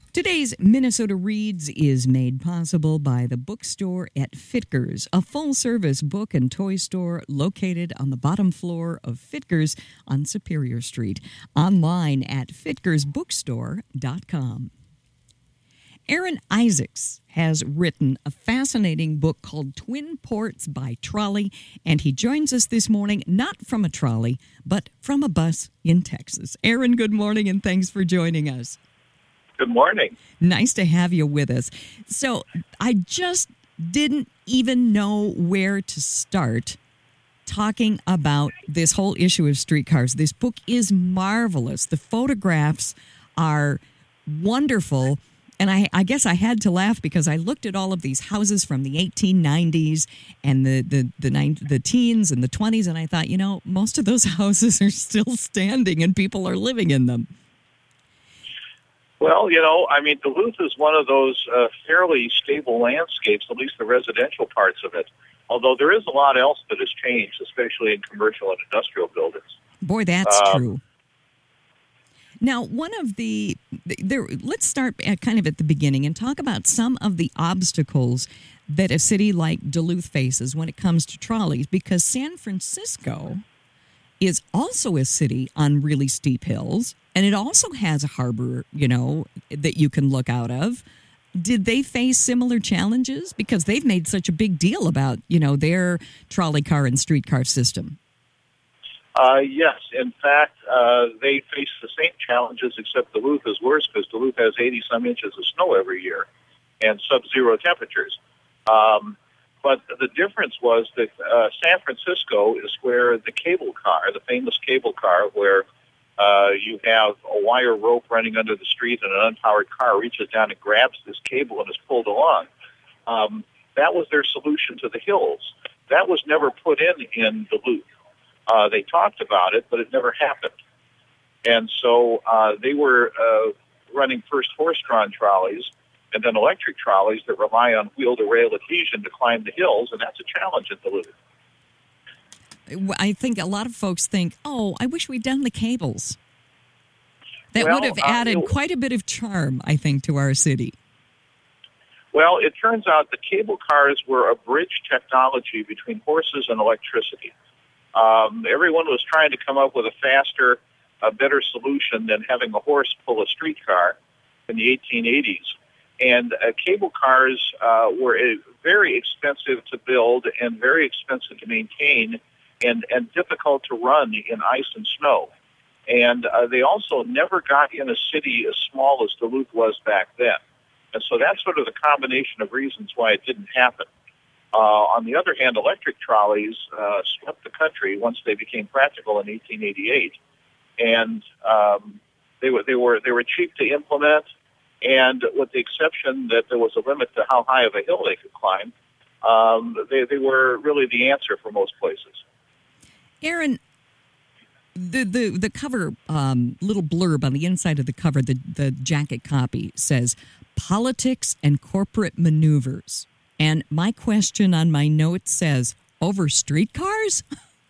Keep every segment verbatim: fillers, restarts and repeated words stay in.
Today's Minnesota Reads is made possible by the bookstore at Fitkers, a full-service book and toy store located on the bottom floor of Fitkers on Superior Street. Online at fitkers bookstore dot com. Aaron Isaacs has written a fascinating book called Twin Ports by Trolley, and he joins us this morning not from a trolley, but from a bus in Texas. Aaron, good morning, and thanks for joining us. Good morning. Nice to have you with us. So I just didn't even know where to start talking about this whole issue of streetcars. This book is marvelous. The photographs are wonderful. And I, I guess I had to laugh because I looked at all of these houses from the eighteen nineties and the, the, the, nine, the teens and the twenties, and I thought, you know, most of those houses are still standing and people are living in them. Well, you know, I mean, Duluth is one of those uh, fairly stable landscapes, at least the residential parts of it, although there is a lot else that has changed, especially in commercial and industrial buildings. Boy, that's um, true. Now, one of the, there, let's start at kind of at the beginning and talk about some of the obstacles that a city like Duluth faces when it comes to trolleys, because San Francisco is also a city on really steep hills, and it also has a harbor, you know, that you can look out of. Did they face similar challenges? Because they've made such a big deal about, you know, their trolley car and streetcar system. Uh, yes, in fact, uh, they face the same challenges, except Duluth is worse because Duluth has eighty-some inches of snow every year and sub-zero temperatures. Um, but the difference was that uh, San Francisco is where the cable car, the famous cable car, where uh, you have a wire rope running under the street and an unpowered car reaches down and grabs this cable and is pulled along. Um, that was their solution to the hills. That was never put in in Duluth. Uh, they talked about it, but it never happened. And so uh, they were uh, running first horse-drawn trolleys and then electric trolleys that rely on wheel-to-rail adhesion to climb the hills, and that's a challenge in Duluth. I think a lot of folks think, oh, I wish we'd done the cables. That well, would have uh, added it, quite a bit of charm, I think, to our city. Well, it turns out the cable cars were a bridge technology between horses and electricity. Um, everyone was trying to come up with a faster, a better solution than having a horse pull a streetcar in the eighteen eighties. And uh, cable cars uh, were uh, very expensive to build and very expensive to maintain and, and difficult to run in ice and snow. And uh, they also never got in a city as small as Duluth was back then. And so that's sort of the combination of reasons why it didn't happen. Uh, on the other hand, electric trolleys uh, swept the country once they became practical in eighteen eighty-eight, and um, they were they were they were cheap to implement, and with the exception that there was a limit to how high of a hill they could climb, um, they they were really the answer for most places. Aaron, the the the cover um, little blurb on the inside of the cover, the the jacket copy says "Politics and Corporate Maneuvers." And my question on my note says, over streetcars?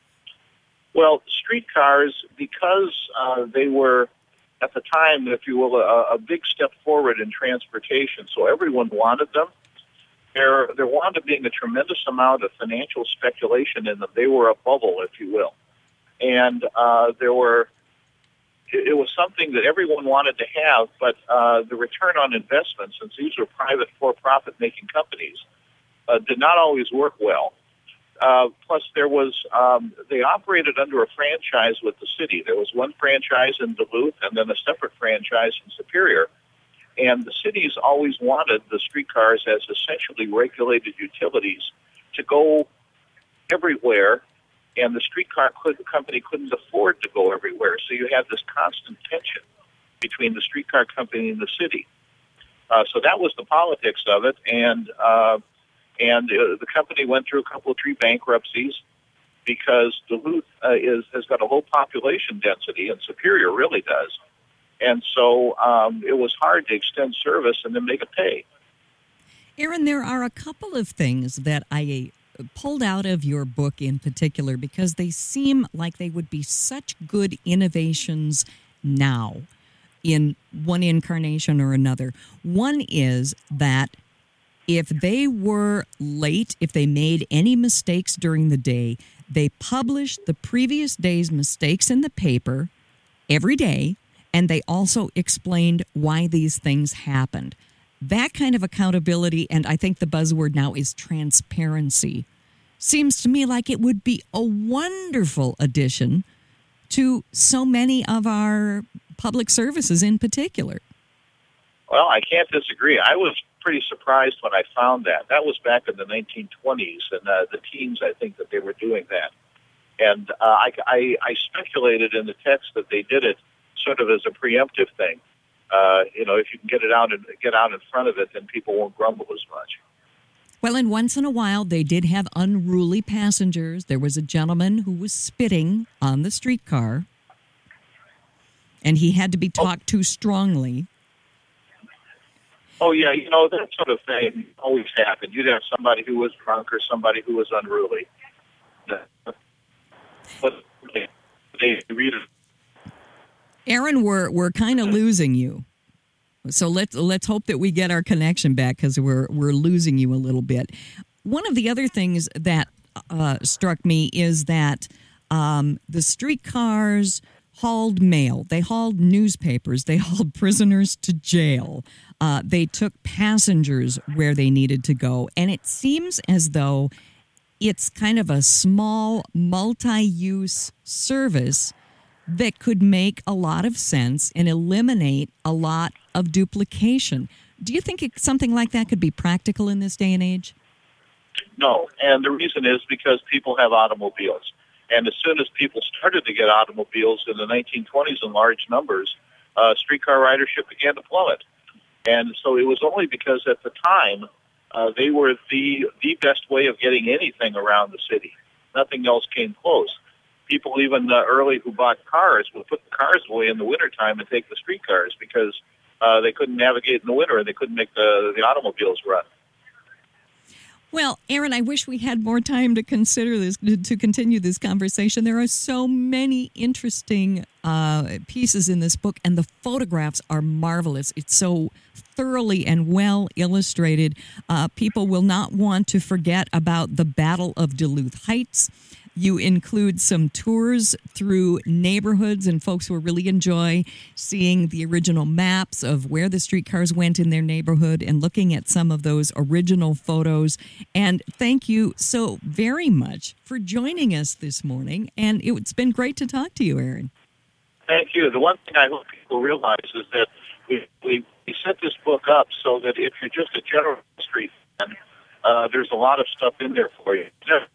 Well, streetcars, because uh, they were, at the time, if you will, a, a big step forward in transportation, so everyone wanted them. There, there wound up being a tremendous amount of financial speculation in them. They were a bubble, if you will. And uh, there were, it, it was something that everyone wanted to have, but uh, the return on investment, since these were private for-profit making companies, Uh, did not always work well. Uh, plus, there was um, they operated under a franchise with the city. There was one franchise in Duluth and then a separate franchise in Superior. And the cities always wanted the streetcars as essentially regulated utilities to go everywhere, and the streetcar could, company couldn't afford to go everywhere. So you had this constant tension between the streetcar company and the city. Uh, so that was the politics of it, and uh, And uh, the company went through a couple of three bankruptcies because Duluth uh, is has got a low population density, and Superior really does. And so um, it was hard to extend service and then make it pay. Aaron, there are a couple of things that I pulled out of your book in particular because they seem like they would be such good innovations now. in one incarnation or another. One is that if they were late, if they made any mistakes during the day, they published the previous day's mistakes in the paper every day, and they also explained why these things happened. That kind of accountability, and I think the buzzword now is transparency, seems to me like it would be a wonderful addition to so many of our public services in particular. Well, I can't disagree. I was pretty surprised when I found that. That was back in the nineteen twenties, and uh, the teens, I think, that they were doing that. And uh, I, I, I speculated in the text that they did it sort of as a preemptive thing. Uh, you know, if you can get it out and get out in front of it, then people won't grumble as much. Well, and once in a while, they did have unruly passengers. There was a gentleman who was spitting on the streetcar, and he had to be talked oh. to strongly. Oh, yeah, you know, that sort of thing always happened. You'd have somebody who was drunk or somebody who was unruly. But they, they read it. Aaron, we're we're kind of losing you, so let's let's hope that we get our connection back, because we're we're losing you a little bit. One of the other things that uh, struck me is that um, the streetcars hauled mail, they hauled newspapers, they hauled prisoners to jail, uh, they took passengers where they needed to go, and it seems as though it's kind of a small multi-use service that could make a lot of sense and eliminate a lot of duplication. Do you think it, something like that could be practical in this day and age? No, and the reason is because people have automobiles. And as soon as people started to get automobiles in the nineteen twenties in large numbers, uh, streetcar ridership began to plummet. And so it was only because at the time uh, they were the the best way of getting anything around the city. Nothing else came close. People even uh, early who bought cars would put the cars away in the wintertime and take the streetcars because uh, they couldn't navigate in the winter and they couldn't make the, the automobiles run. Well, Aaron, I wish we had more time to consider this, to continue this conversation. There are so many interesting uh, pieces in this book, and the photographs are marvelous. It's so thoroughly and well illustrated. Uh, people will not want to forget about the Battle of Duluth Heights. You include some tours through neighborhoods, and folks will really enjoy seeing the original maps of where the streetcars went in their neighborhood and looking at some of those original photos. And thank you so very much for joining us this morning. And it's been great to talk to you, Aaron. Thank you. The one thing I hope people realize is that we, we, we set this book up so that if you're just a general street fan, uh, there's a lot of stuff in there for you.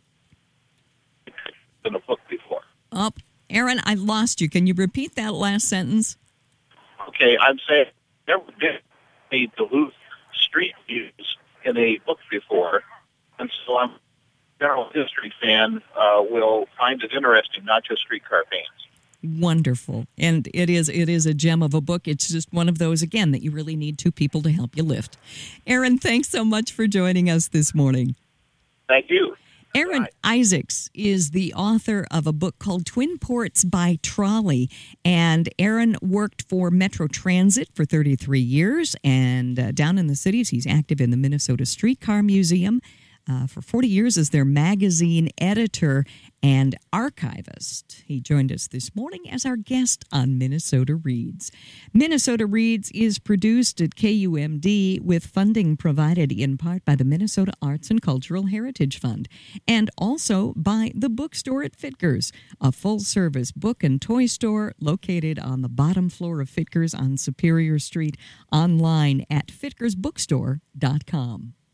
In a book before. Oh, Aaron, I lost you. Can you repeat that last sentence? Okay, I'm saying there been a Duluth street views in a book before, and so I'm a general history fan uh, will find it interesting, not just streetcar fans. Wonderful. And it is it is a gem of a book. It's just one of those, again, that you really need two people to help you lift. Aaron, thanks so much for joining us this morning. Thank you. Aaron Bye. Isaacs is the author of a book called Twin Ports by Trolley. And Aaron worked for Metro Transit for thirty-three years. And uh, down in the cities, he's active in the Minnesota Streetcar Museum. Uh, for forty years as their magazine editor and archivist. He joined us this morning as our guest on Minnesota Reads. Minnesota Reads is produced at K U M D with funding provided in part by the Minnesota Arts and Cultural Heritage Fund and also by the bookstore at Fitkers, a full-service book and toy store located on the bottom floor of Fitkers on Superior Street, online at fitkers bookstore dot com.